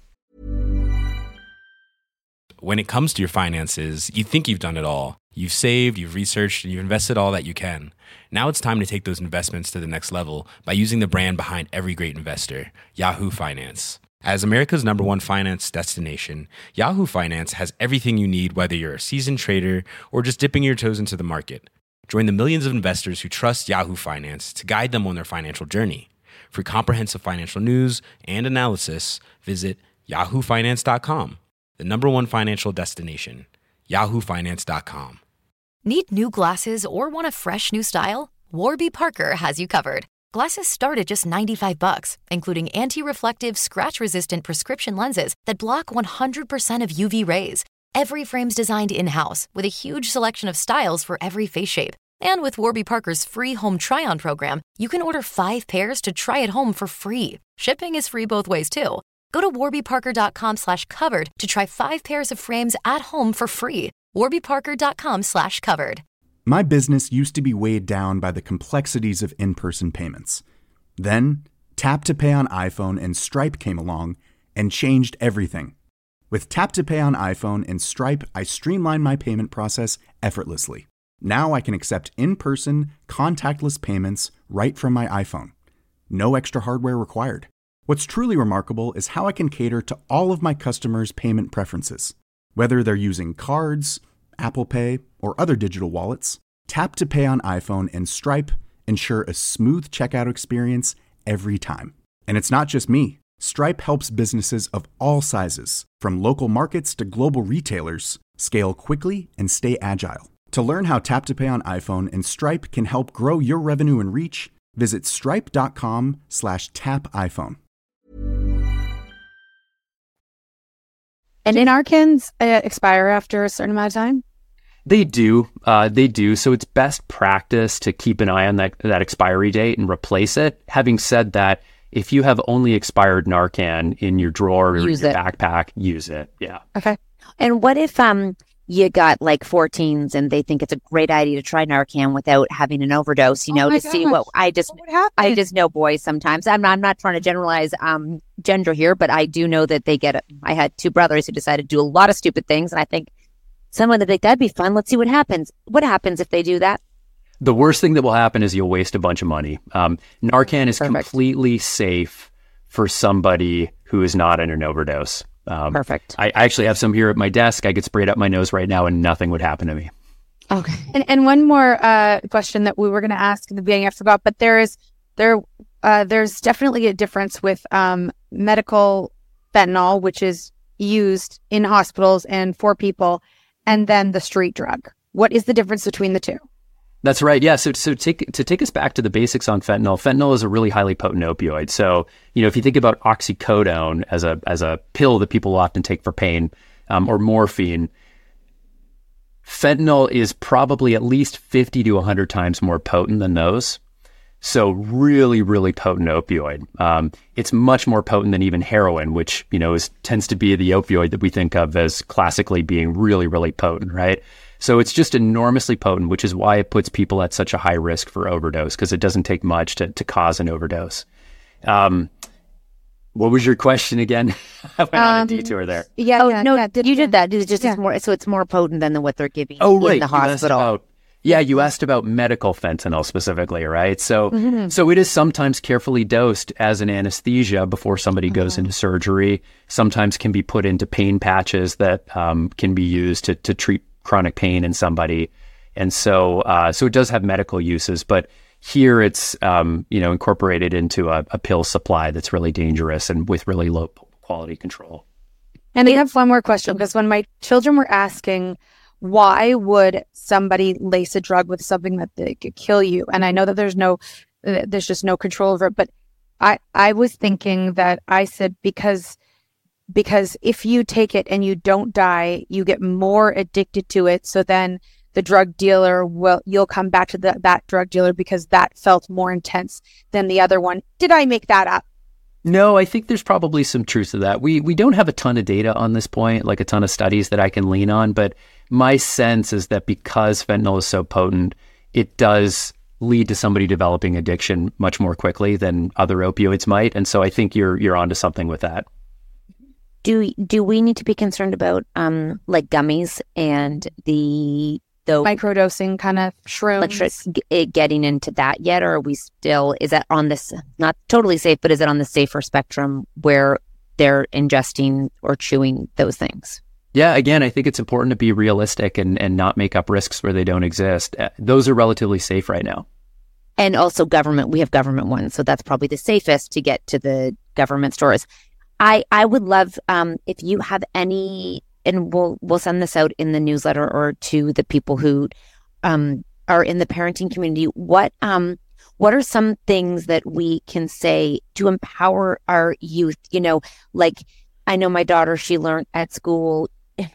Speaker 2: When it comes to your finances, you think you've done it all. You've saved, you've researched, and you've invested all that you can. Now it's time to take those investments to the next level by using the brand behind every great investor, Yahoo Finance. As America's #1 finance destination, Yahoo Finance has everything you need, whether you're a seasoned trader or just dipping your toes into the market. Join the millions of investors who trust Yahoo Finance to guide them on their financial journey. For comprehensive financial news and analysis, visit yahoofinance.com, the #1 financial destination, yahoofinance.com.
Speaker 3: Need new glasses or want a fresh new style? Warby Parker has you covered. Glasses start at just $95, including anti-reflective, scratch-resistant prescription lenses that block 100% of UV rays. Every frame's designed in-house with a huge selection of styles for every face shape. And with Warby Parker's free home try-on program, you can order 5 pairs to try at home for free. Shipping is free both ways, too. Go to warbyparker.com/covered to try 5 pairs of frames at home for free. warbyparker.com/covered.
Speaker 10: My business used to be weighed down by the complexities of in-person payments. Then, Tap to Pay on iPhone and Stripe came along and changed everything. With Tap to Pay on iPhone and Stripe, I streamlined my payment process effortlessly. Now I can accept in-person, contactless payments right from my iPhone. No extra hardware required. What's truly remarkable is how I can cater to all of my customers' payment preferences. Whether they're using cards, Apple Pay, or other digital wallets, Tap to Pay on iPhone and Stripe ensure a smooth checkout experience every time. And it's not just me. Stripe helps businesses of all sizes, from local markets to global retailers, scale quickly and stay agile. To learn how Tap to Pay on iPhone and Stripe can help grow your revenue and reach, visit stripe.com/tapiphone.
Speaker 7: And Narcans expire after a certain amount of time?
Speaker 9: They do. So it's best practice to keep an eye on that expiry date and replace it. Having said that, if you have only expired Narcan in your drawer or your backpack, use it. Yeah.
Speaker 7: Okay.
Speaker 8: And what if you got like 14s and they think it's a great idea to try Narcan without having an overdose, see what I just know boys sometimes. I'm not trying to generalize gender here, but I do know that they get it. I had 2 brothers who decided to do a lot of stupid things, and I think someone would think that'd be fun. Let's see what happens. What happens if they do that?
Speaker 9: The worst thing that will happen is you'll waste a bunch of money. Narcan is completely safe for somebody who is not in an overdose.
Speaker 8: Perfect.
Speaker 9: I actually have some here at my desk. I could spray it up my nose right now and nothing would happen to me.
Speaker 7: Okay. And one more question that we were going to ask in the beginning, I forgot, but there's definitely a difference with medical fentanyl, which is used in hospitals and for people, and then the street drug. What is the difference between the two?
Speaker 9: That's right. Yeah. So to take us back to the basics on fentanyl is a really highly potent opioid. So, if you think about oxycodone as a pill that people often take for pain, or morphine, fentanyl is probably at least 50 to 100 times more potent than those. So really, really potent opioid. It's much more potent than even heroin, which, tends to be the opioid that we think of as classically being really, really potent, right? So it's just enormously potent, which is why it puts people at such a high risk for overdose, because it doesn't take much to cause an overdose. What was your question again? I went on a detour there.
Speaker 8: You did that. It's just it's more potent than what they're giving in the hospital.
Speaker 9: You asked about medical fentanyl specifically, right? So, so it is sometimes carefully dosed as an anesthesia before somebody goes into surgery. Sometimes can be put into pain patches that can be used to treat chronic pain in somebody. And so it does have medical uses, but here it's, incorporated into a pill supply that's really dangerous and with really low quality control.
Speaker 7: And I have one more question, because when my children were asking, why would somebody lace a drug with something that they could kill you? And I know that there's just no control over it, but I was thinking that I said, because if you take it and you don't die, you get more addicted to it. So then the drug dealer you'll come back to that drug dealer because that felt more intense than the other one. Did I make that up?
Speaker 9: No, I think there's probably some truth to that. We don't have a ton of data on this point, like a ton of studies that I can lean on, but my sense is that because fentanyl is so potent, it does lead to somebody developing addiction much more quickly than other opioids might. And so I think you're onto something with that.
Speaker 8: Do we need to be concerned about like gummies and the
Speaker 7: microdosing kind of shrooms?
Speaker 8: Getting into that yet, or are we still, is that on this, not totally safe, but is it on the safer spectrum where they're ingesting or chewing those things?
Speaker 9: Yeah, again, I think it's important to be realistic and not make up risks where they don't exist. Those are relatively safe right now.
Speaker 8: And also we have government ones, so that's probably the safest to get to the government stores. I would love if you have any, and we'll send this out in the newsletter or to the people who are in the parenting community. What are some things that we can say to empower our youth? You know, like I know my daughter, she learned at school,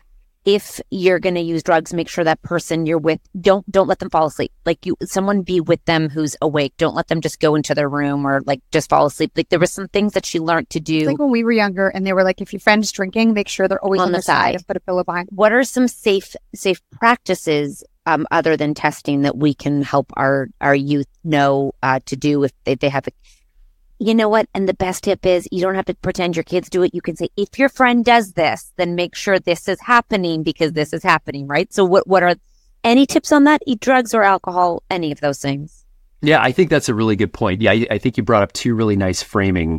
Speaker 8: if you're going to use drugs, make sure that person you're with, don't let them fall asleep. Like someone be with them who's awake. Don't let them just go into their room or like just fall asleep. Like there were some things that she learned to do.
Speaker 7: It's like when we were younger and they were like, if your friend's drinking, make sure they're always on the side and put a pillow behind.
Speaker 8: What are some safe practices other than testing that we can help our youth know to do if they have you know what? And the best tip is you don't have to pretend your kids do it. You can say, if your friend does this, then make sure this is happening because this is happening, right? So what are any tips on that? Eat drugs or alcohol, any of those things?
Speaker 9: Yeah, I think that's a really good point. Yeah, I think you brought up two really nice framing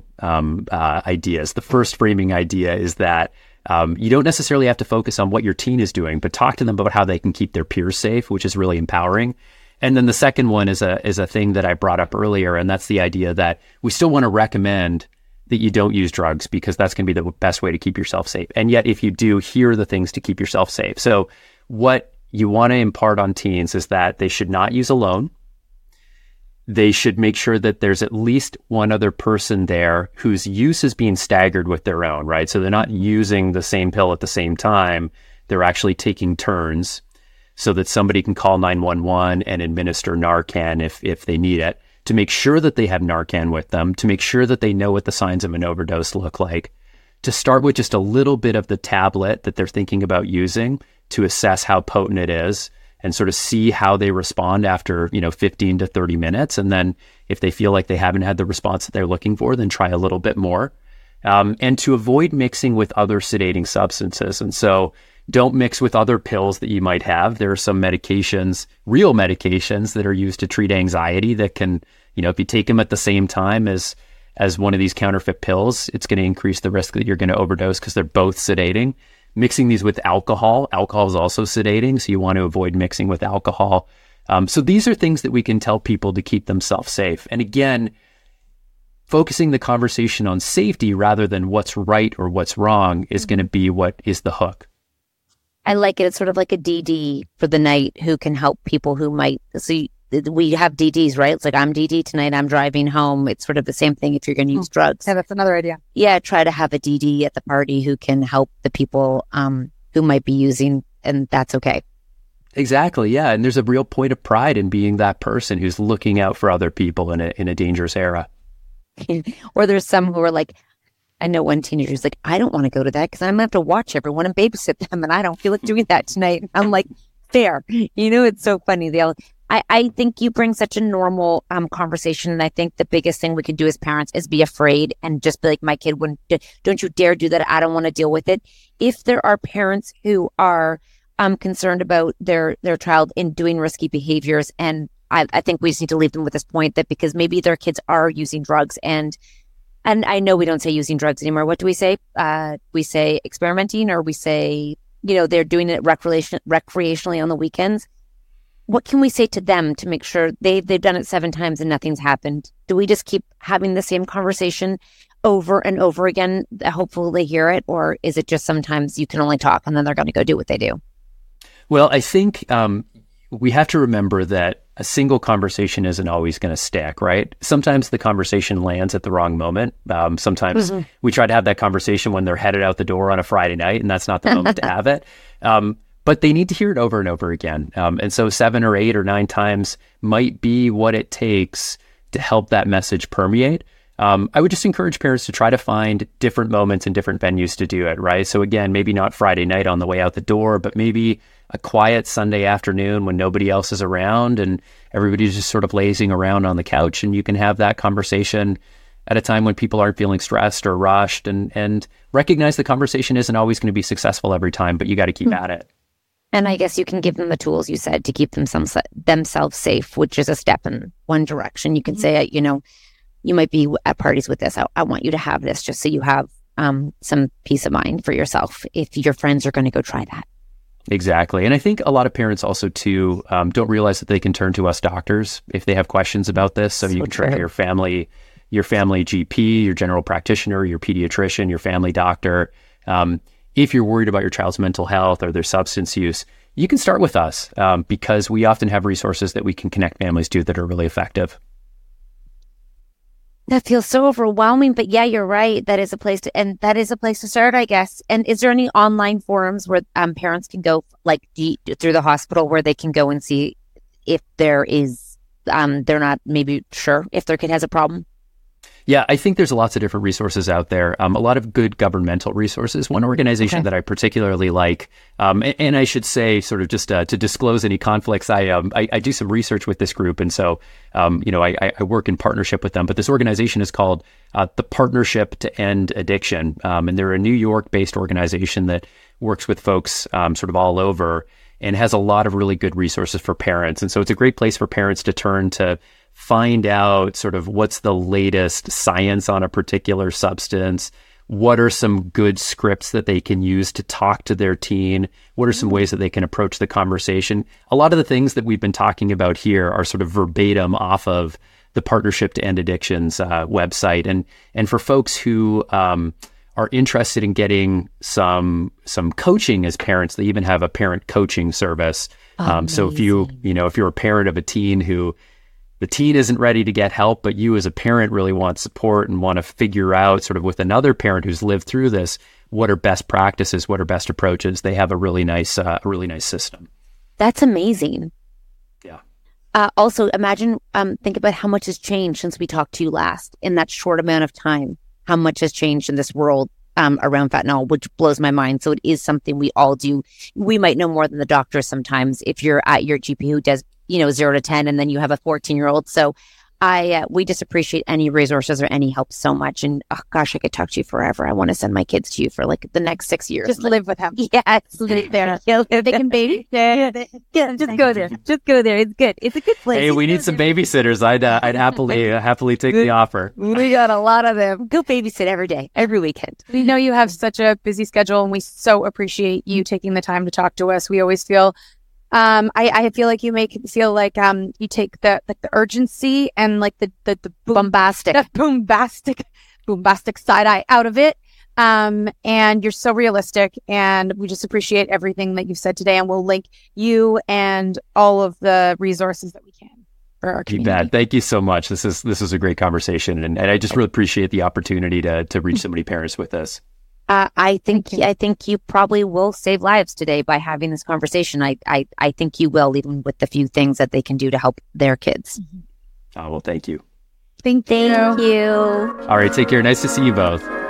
Speaker 9: ideas. The first framing idea is that you don't necessarily have to focus on what your teen is doing, but talk to them about how they can keep their peers safe, which is really empowering. And then the second one is a thing that I brought up earlier, and that's the idea that we still want to recommend that you don't use drugs because that's going to be the best way to keep yourself safe. And yet, if you do, here are the things to keep yourself safe. So what you want to impart on teens is that they should not use alone. They should make sure that there's at least one other person there whose use is being staggered with their own, right? So they're not using the same pill at the same time. They're actually taking turns, so that somebody can call 911 and administer Narcan if they need it, to make sure that they have Narcan with them, to make sure that they know what the signs of an overdose look like, to start with just a little bit of the tablet that they're thinking about using to assess how potent it is and sort of see how they respond after 15 to 30 minutes. And then if they feel like they haven't had the response that they're looking for, then try a little bit more. And to avoid mixing with other sedating substances. And so don't mix with other pills that you might have. There are some medications, real medications, that are used to treat anxiety that can, if you take them at the same time as one of these counterfeit pills, it's going to increase the risk that you're going to overdose because they're both sedating. Mixing these with alcohol is also sedating, so you want to avoid mixing with alcohol. So these are things that we can tell people to keep themselves safe. And again, focusing the conversation on safety rather than what's right or what's wrong is going to be what is the hook.
Speaker 8: I like it. It's sort of like a DD for the night who can help people who might. So we have DDs, right? It's like, I'm DD tonight, I'm driving home. It's sort of the same thing if you're going to use drugs.
Speaker 7: Yeah, that's another idea.
Speaker 8: Yeah, try to have a DD at the party who can help the people who might be using, and that's okay.
Speaker 9: Exactly, yeah. And there's a real point of pride in being that person who's looking out for other people in a dangerous era.
Speaker 8: Or there's some who are like, I know one teenager who's like, I don't want to go to that because I'm going to have to watch everyone and babysit them, and I don't feel like doing that tonight. I'm like, fair. It's so funny. I think you bring such a normal conversation, and I think the biggest thing we can do as parents is be afraid and just be like, my kid wouldn't, don't you dare do that. I don't want to deal with it. If there are parents who are concerned about their child in doing risky behaviors, and I think we just need to leave them with this point that because maybe their kids are using drugs, and I know we don't say using drugs anymore. What do we say? We say experimenting, or we say, they're doing it recreationally on the weekends. What can we say to them to make sure they've done it 7 times and nothing's happened? Do we just keep having the same conversation over and over again? Hopefully they hear it, or is it just sometimes you can only talk and then they're going to go do what they do?
Speaker 9: Well, I think we have to remember that a single conversation isn't always going to stick, right? Sometimes the conversation lands at the wrong moment. Sometimes we try to have that conversation when they're headed out the door on a Friday night, and that's not the moment to have it. But they need to hear it over and over again. And so 7 or 8 or 9 times might be what it takes to help that message permeate. I would just encourage parents to try to find different moments and different venues to do it, right? So again, maybe not Friday night on the way out the door, but maybe a quiet Sunday afternoon when nobody else is around and everybody's just sort of lazing around on the couch, and you can have that conversation at a time when people aren't feeling stressed or rushed, and recognize the conversation isn't always going to be successful every time, but you got to keep at it.
Speaker 8: And I guess you can give them the tools, you said, to keep themselves safe, which is a step in one direction. You can say, you might be at parties with this. I want you to have this just so you have some peace of mind for yourself if your friends are going to go try that.
Speaker 9: Exactly. And I think a lot of parents also, too, don't realize that they can turn to us doctors if they have questions about this. So you can turn to your family GP, your general practitioner, your pediatrician, your family doctor. If you're worried about your child's mental health or their substance use, you can start with us because we often have resources that we can connect families to that are really effective.
Speaker 8: That feels so overwhelming, but yeah, you're right. That is a place to start, I guess. And is there any online forums where parents can go, like through the hospital, where they can go and see if there is, they're not maybe sure if their kid has a problem?
Speaker 9: Yeah, I think there's lots of different resources out there. A lot of good governmental resources. One organization that I particularly like, and I should say, sort of just to disclose any conflicts, I do some research with this group, and so I work in partnership with them. But this organization is called the Partnership to End Addiction, and they're a New York-based organization that works with folks sort of all over and has a lot of really good resources for parents. And so it's a great place for parents to turn to find out sort of what's the latest science on a particular substance. What are some good scripts that they can use to talk to their teen? What are some ways that they can approach the conversation? A lot of the things that we've been talking about here are sort of verbatim off of the Partnership to End Addiction's website. And for folks who are interested in getting some coaching as parents, they even have a parent coaching service. So if you're a parent of a teen who the teen isn't ready to get help, but you as a parent really want support and want to figure out sort of with another parent who's lived through this, what are best practices, what are best approaches. They have a really nice system.
Speaker 8: That's amazing.
Speaker 9: Yeah.
Speaker 8: Also, think about how much has changed since we talked to you last in that short amount of time. How much has changed in this world around fentanyl, which blows my mind. So it is something we all do. We might know more than the doctor sometimes if you're at your GP who does 0 to 10, and then you have a 14-year-old. So we just appreciate any resources or any help so much. And I could talk to you forever. I want to send my kids to you for like the next 6 years.
Speaker 7: Just live with him.
Speaker 8: Yeah, live there. They can baby. Yeah, just go there. Just go there. It's good. It's a good place.
Speaker 9: Hey, we need some babysitters. I'd happily take the offer.
Speaker 8: We got a lot of them. Go babysit every day, every weekend.
Speaker 7: We know you have such a busy schedule, and we so appreciate you taking the time to talk to us. We always feel I feel like you make it feel like you take the urgency and like the bombastic side eye out of it, and you're so realistic, and we just appreciate everything that you've said today, and we'll link you and all of the resources that we can for our community.
Speaker 9: You bet. Thank you so much. This is a great conversation, and I just really appreciate the opportunity to reach so many parents with this.
Speaker 8: I think you probably will save lives today by having this conversation. I think you will, even with the few things that they can do to help their kids.
Speaker 9: Oh, well, thank you.
Speaker 7: Thank you.
Speaker 8: Thank you.
Speaker 9: All right, take care. Nice to see you both.